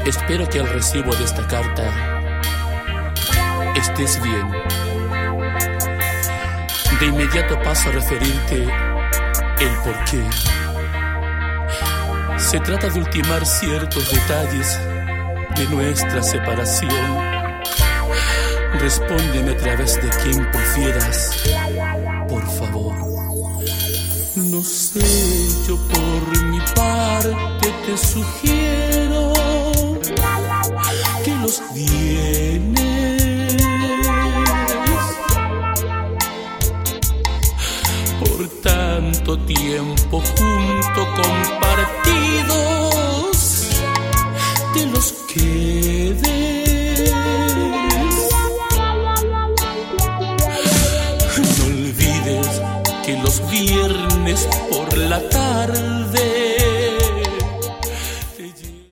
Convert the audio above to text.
Espero que al recibo de esta carta estés bien. De inmediato paso a referirte el porqué. Se trata de ultimar ciertos detalles de nuestra separación. Respóndeme a través de quien prefieras, por favor. No sé, yo por mi parte te sugiero que los vienes por tanto tiempo junto compartidos te los quedes. No olvides que los viernes por la tarde